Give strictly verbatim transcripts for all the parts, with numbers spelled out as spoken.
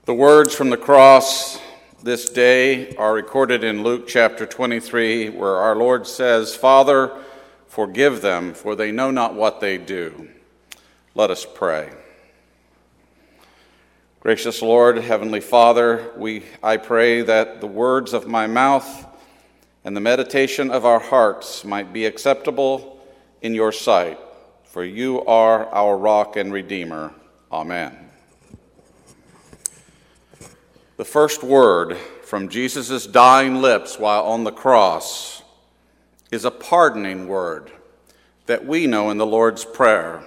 The words from the cross this day are recorded in Luke chapter twenty-three, where our Lord says, "Father, forgive them, for they know not what they do." Let us pray. Gracious Lord, Heavenly Father, we I pray that the words of my mouth and the meditation of our hearts might be acceptable in your sight, for you are our rock and redeemer. Amen. The first word from Jesus' dying lips while on the cross is a pardoning word that we know in the Lord's Prayer.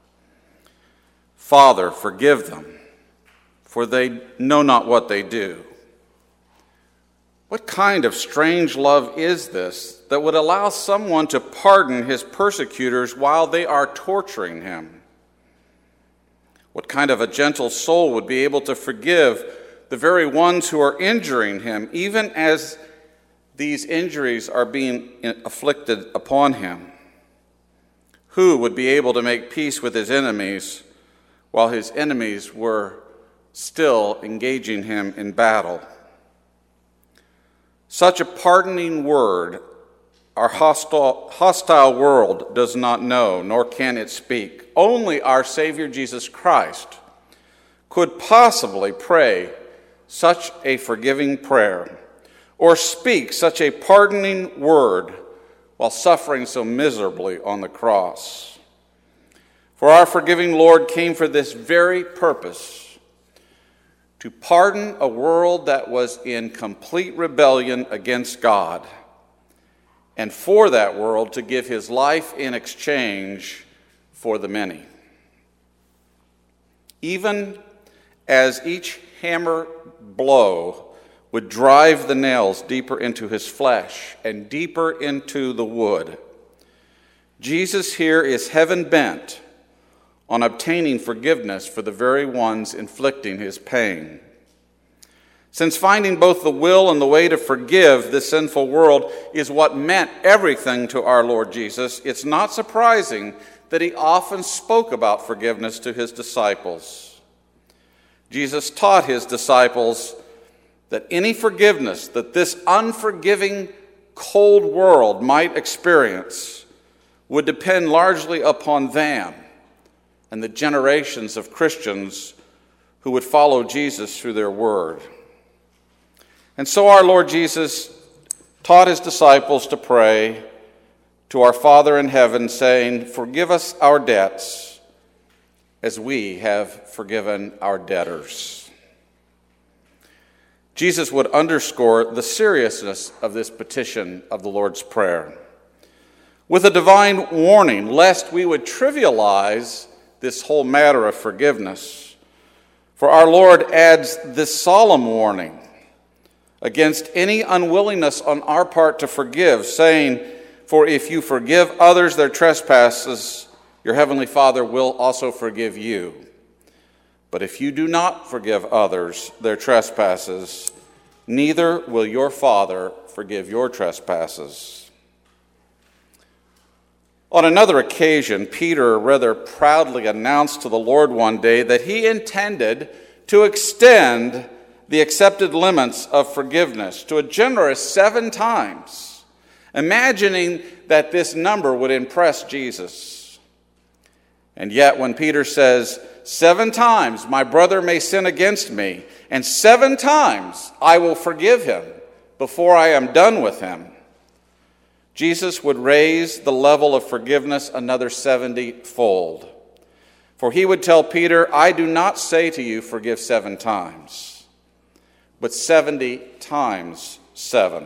Father, forgive them, for they know not what they do. What kind of strange love is this that would allow someone to pardon his persecutors while they are torturing him? What kind of a gentle soul would be able to forgive the very ones who are injuring him, even as these injuries are being afflicted upon him? Who would be able to make peace with his enemies while his enemies were still engaging him in battle? Such a pardoning word our hostile, hostile world does not know, nor can it speak. Only our Savior Jesus Christ could possibly pray such a forgiving prayer, or speak such a pardoning word while suffering so miserably on the cross. For our forgiving Lord came for this very purpose, to pardon a world that was in complete rebellion against God, and for that world to give his life in exchange for the many. Even as each hammer blow would drive the nails deeper into his flesh and deeper into the wood, Jesus here is heaven bent on obtaining forgiveness for the very ones inflicting his pain. Since finding both the will and the way to forgive this sinful world is what meant everything to our Lord Jesus, it's not surprising that he often spoke about forgiveness to his disciples. Jesus taught his disciples that any forgiveness that this unforgiving, cold world might experience would depend largely upon them and the generations of Christians who would follow Jesus through their word. And so our Lord Jesus taught his disciples to pray to our Father in heaven, saying, "Forgive us our debts, as we have forgiven our debtors." Jesus would underscore the seriousness of this petition of the Lord's Prayer with a divine warning lest we would trivialize this whole matter of forgiveness. For our Lord adds this solemn warning against any unwillingness on our part to forgive, saying, "For if you forgive others their trespasses, your heavenly Father will also forgive you. But if you do not forgive others their trespasses, neither will your Father forgive your trespasses." On another occasion, Peter rather proudly announced to the Lord one day that he intended to extend the accepted limits of forgiveness to a generous seven times, imagining that this number would impress Jesus. And yet when Peter says, "Seven times my brother may sin against me, and seven times I will forgive him before I am done with him," Jesus would raise the level of forgiveness another seventy-fold. For he would tell Peter, "I do not say to you, forgive seven times, but seventy times seven."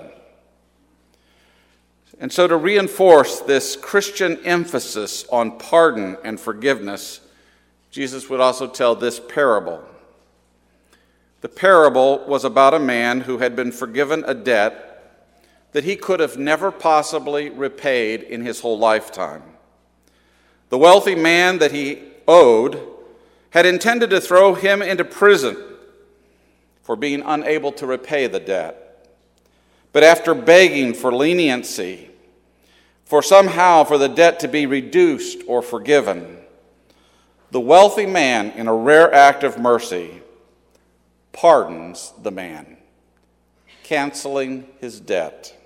And so to reinforce this Christian emphasis on pardon and forgiveness, Jesus would also tell this parable. The parable was about a man who had been forgiven a debt that he could have never possibly repaid in his whole lifetime. The wealthy man that he owed had intended to throw him into prison for being unable to repay the debt. But after begging for leniency, for somehow for the debt to be reduced or forgiven, the wealthy man, in a rare act of mercy, pardons the man, canceling his debt.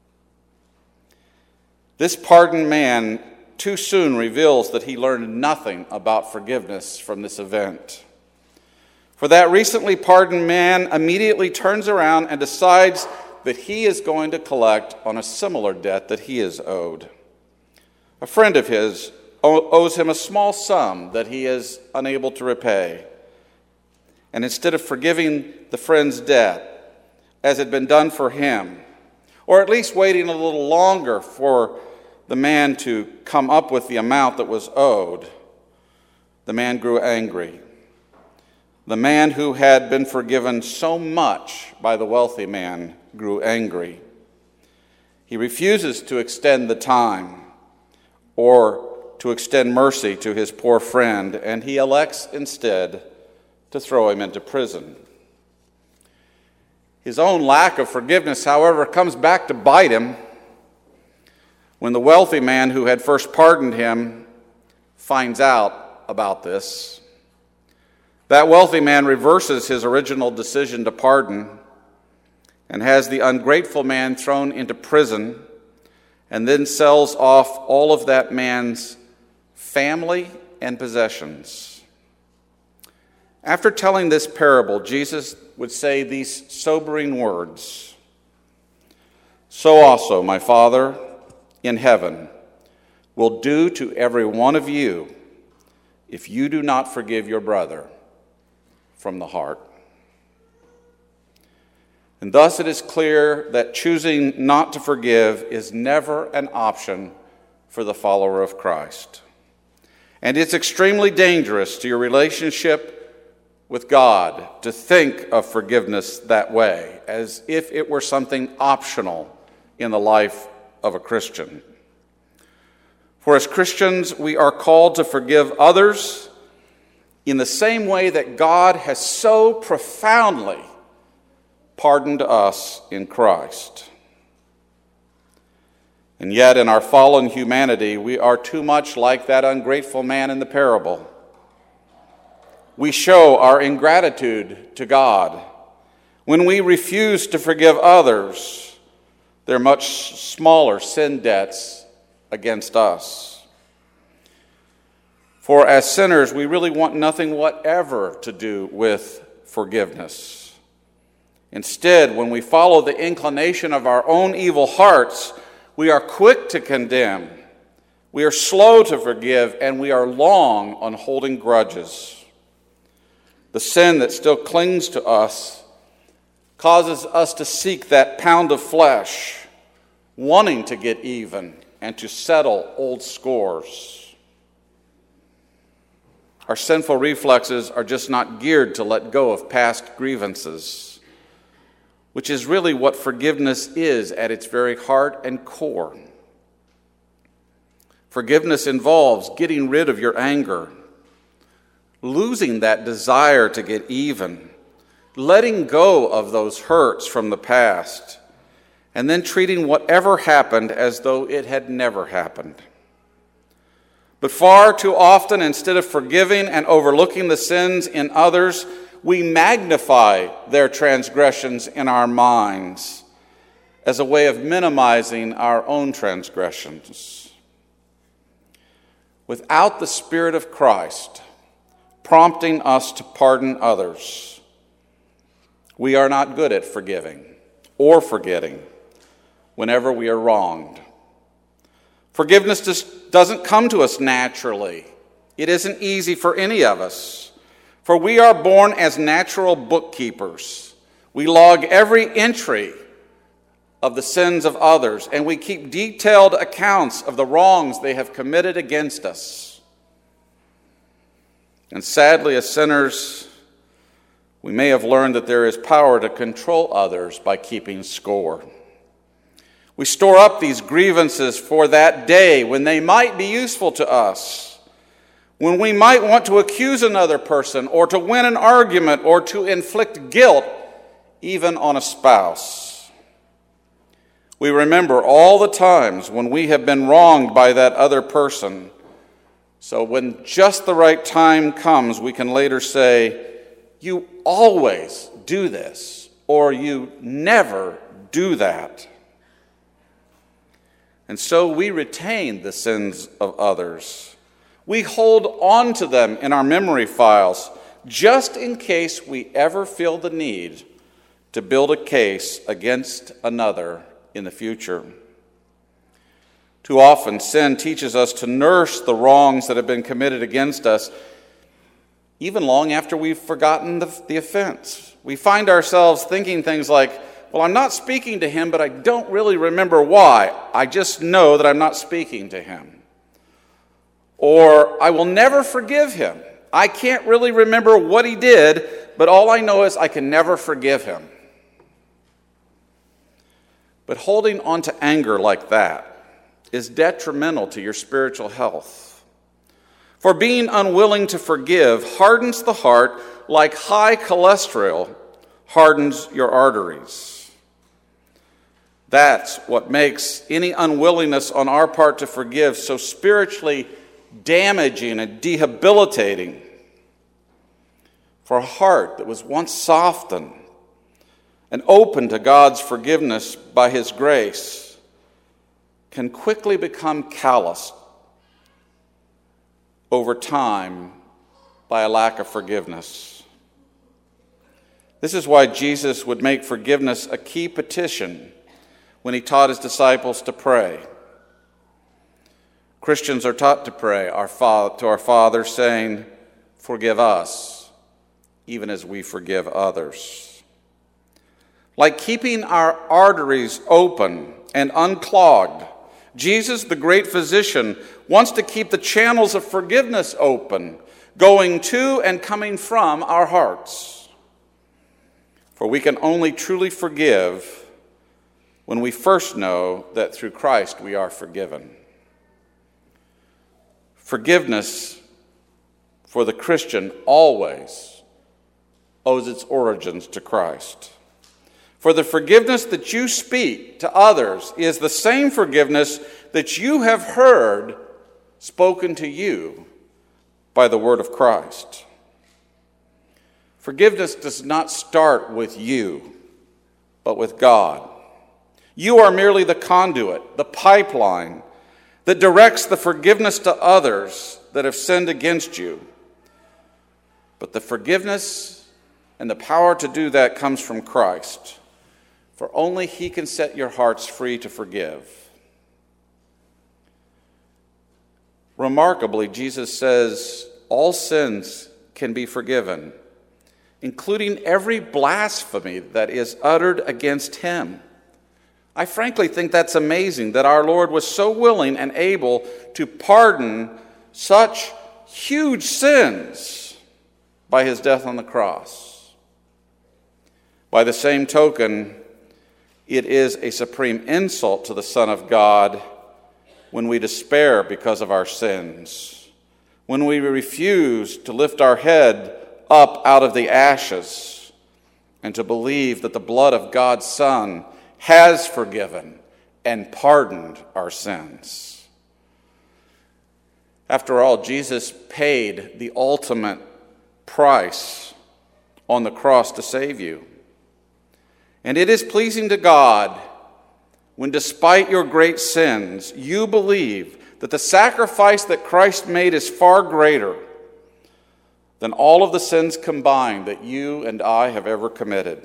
This pardoned man too soon reveals that he learned nothing about forgiveness from this event. For that recently pardoned man immediately turns around and decides that he is going to collect on a similar debt that he is owed. A friend of his owes him a small sum that he is unable to repay. And instead of forgiving the friend's debt, as had been done for him, or at least waiting a little longer for the man to come up with the amount that was owed, the man grew angry. The man who had been forgiven so much by the wealthy man grew angry. He refuses to extend the time or to extend mercy to his poor friend, and he elects instead to throw him into prison. His own lack of forgiveness, however, comes back to bite him when the wealthy man who had first pardoned him finds out about this. That wealthy man reverses his original decision to pardon and has the ungrateful man thrown into prison, and then sells off all of that man's family and possessions. After telling this parable, Jesus would say these sobering words: "So also my Father in heaven will do to every one of you if you do not forgive your brother from the heart." And thus it is clear that choosing not to forgive is never an option for the follower of Christ. And it's extremely dangerous to your relationship with God to think of forgiveness that way, as if it were something optional in the life of a Christian. For as Christians, we are called to forgive others in the same way that God has so profoundly pardoned us in Christ. And yet, in our fallen humanity, we are too much like that ungrateful man in the parable. We show our ingratitude to God when we refuse to forgive others their much smaller sin debts against us. For as sinners, we really want nothing whatever to do with forgiveness. Instead, when we follow the inclination of our own evil hearts, we are quick to condemn, we are slow to forgive, and we are long on holding grudges. The sin that still clings to us causes us to seek that pound of flesh, wanting to get even and to settle old scores. Our sinful reflexes are just not geared to let go of past grievances, which is really what forgiveness is at its very heart and core. Forgiveness involves getting rid of your anger, losing that desire to get even, letting go of those hurts from the past, and then treating whatever happened as though it had never happened. But far too often, instead of forgiving and overlooking the sins in others, we magnify their transgressions in our minds as a way of minimizing our own transgressions. Without the Spirit of Christ prompting us to pardon others, we are not good at forgiving or forgetting whenever we are wronged. Forgiveness just doesn't come to us naturally. It isn't easy for any of us, for we are born as natural bookkeepers. We log every entry of the sins of others, and we keep detailed accounts of the wrongs they have committed against us. And sadly, as sinners, we may have learned that there is power to control others by keeping score. We store up these grievances for that day when they might be useful to us, when we might want to accuse another person or to win an argument or to inflict guilt even on a spouse. We remember all the times when we have been wronged by that other person, so when just the right time comes, we can later say, you always do this, or you never do that. And so we retain the sins of others. We hold on to them in our memory files, just in case we ever feel the need to build a case against another in the future. Too often, sin teaches us to nurse the wrongs that have been committed against us, even long after we've forgotten the, the offense. We find ourselves thinking things like, well, I'm not speaking to him, but I don't really remember why. I just know that I'm not speaking to him. Or, I will never forgive him. I can't really remember what he did, but all I know is I can never forgive him. But holding on to anger like that is detrimental to your spiritual health. For being unwilling to forgive hardens the heart like high cholesterol hardens your arteries. That's what makes any unwillingness on our part to forgive so spiritually damaging and debilitating. For a heart that was once softened and open to God's forgiveness by His grace can quickly become calloused over time by a lack of forgiveness. This is why Jesus would make forgiveness a key petition when He taught His disciples to pray. Christians are taught to pray our Father, to our Father, saying, "Forgive us, even as we forgive others." Like keeping our arteries open and unclogged, Jesus, the great physician, wants to keep the channels of forgiveness open, going to and coming from our hearts. For we can only truly forgive when we first know that through Christ we are forgiven. Forgiveness for the Christian always owes its origins to Christ. For the forgiveness that you speak to others is the same forgiveness that you have heard spoken to you by the word of Christ. Forgiveness does not start with you, but with God. You are merely the conduit, the pipeline that directs the forgiveness to others that have sinned against you. But the forgiveness and the power to do that comes from Christ. For only He can set your hearts free to forgive. Remarkably, Jesus says all sins can be forgiven, including every blasphemy that is uttered against Him. I frankly think that's amazing that our Lord was so willing and able to pardon such huge sins by His death on the cross. By the same token, it is a supreme insult to the Son of God when we despair because of our sins, when we refuse to lift our head up out of the ashes and to believe that the blood of God's Son has forgiven and pardoned our sins. After all, Jesus paid the ultimate price on the cross to save you. And it is pleasing to God when, despite your great sins, you believe that the sacrifice that Christ made is far greater than all of the sins combined that you and I have ever committed.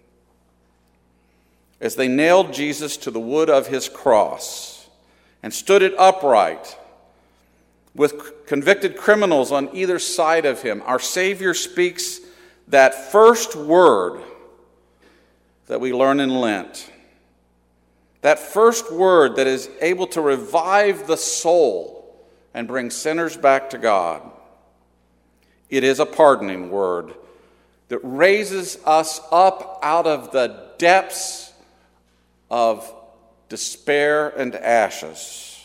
As they nailed Jesus to the wood of His cross and stood it upright with convicted criminals on either side of Him, our Savior speaks that first word that we learn in Lent. That first word that is able to revive the soul and bring sinners back to God. It is a pardoning word that raises us up out of the depths of despair and ashes.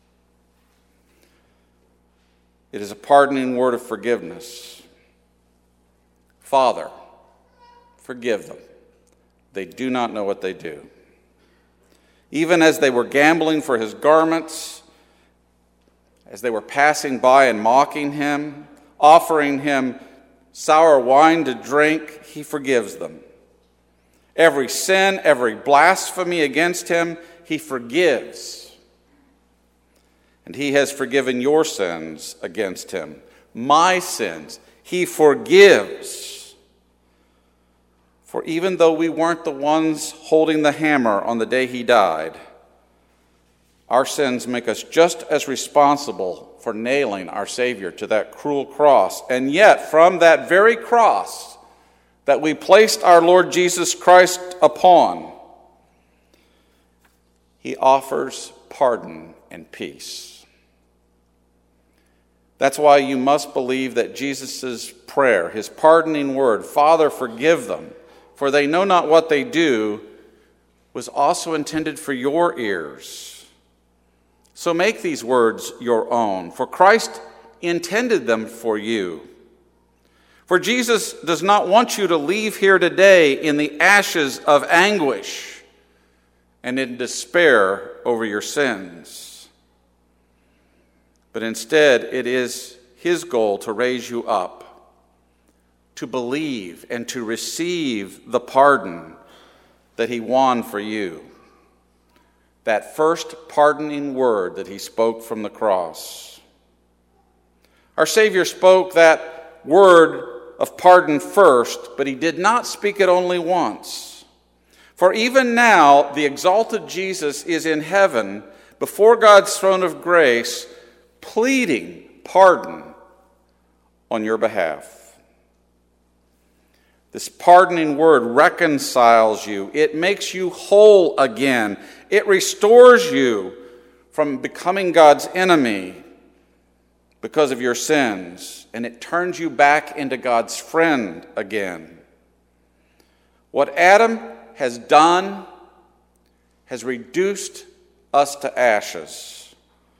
It is a pardoning word of forgiveness. Father, forgive them. They do not know what they do. Even as they were gambling for His garments, as they were passing by and mocking Him, offering Him sour wine to drink, he forgives them. Every sin, every blasphemy against him, he forgives. And he has forgiven your sins against him. My sins, he forgives. For even though we weren't the ones holding the hammer on the day he died, our sins make us just as responsible for nailing our Savior to that cruel cross. And yet, from that very cross that we placed our Lord Jesus Christ upon, he offers pardon and peace. That's why you must believe that Jesus' prayer, his pardoning word, "Father, forgive them, for they know not what they do," was also intended for your ears. So make these words your own, for Christ intended them for you. For Jesus does not want you to leave here today in the ashes of anguish and in despair over your sins. But instead, it is his goal to raise you up, to believe and to receive the pardon that he won for you. That first pardoning word that he spoke from the cross. Our Savior spoke that word of pardon first, but he did not speak it only once. For even now, the exalted Jesus is in heaven before God's throne of grace, pleading pardon on your behalf. This pardoning word reconciles you. It makes you whole again. It restores you from becoming God's enemy because of your sins, and it turns you back into God's friend again. What Adam has done has reduced us to ashes,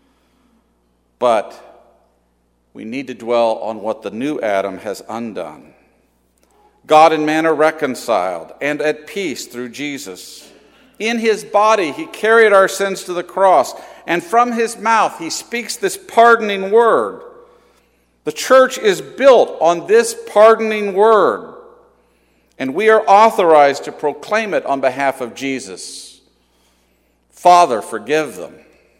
but we need to dwell on what the new Adam has undone. God and man are reconciled and at peace through Jesus. In his body, he carried our sins to the cross, and from his mouth, he speaks this pardoning word. The church is built on this pardoning word, and we are authorized to proclaim it on behalf of Jesus. Father, forgive them.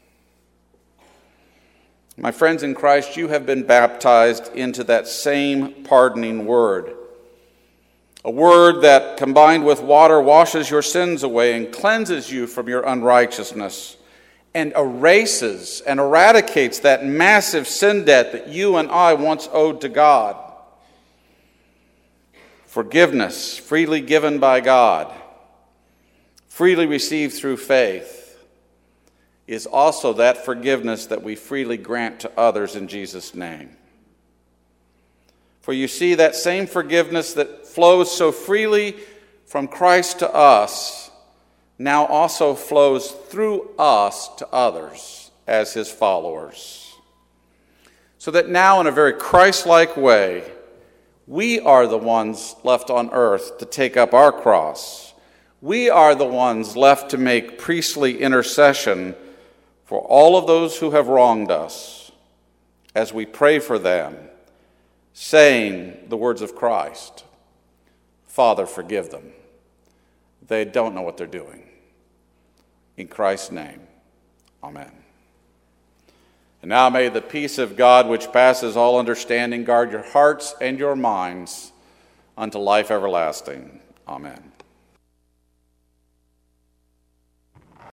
My friends in Christ, you have been baptized into that same pardoning word. A word that, combined with water, washes your sins away and cleanses you from your unrighteousness and erases and eradicates that massive sin debt that you and I once owed to God. Forgiveness, freely given by God, freely received through faith, is also that forgiveness that we freely grant to others in Jesus' name. For you see, that same forgiveness that flows so freely from Christ to us now also flows through us to others as his followers. So that now, in a very Christ-like way, we are the ones left on earth to take up our cross. We are the ones left to make priestly intercession for all of those who have wronged us as we pray for them, saying the words of Christ, Father, forgive them. They don't know what they're doing. In Christ's name, amen. And now may the peace of God, which passes all understanding, guard your hearts and your minds unto life everlasting. Amen.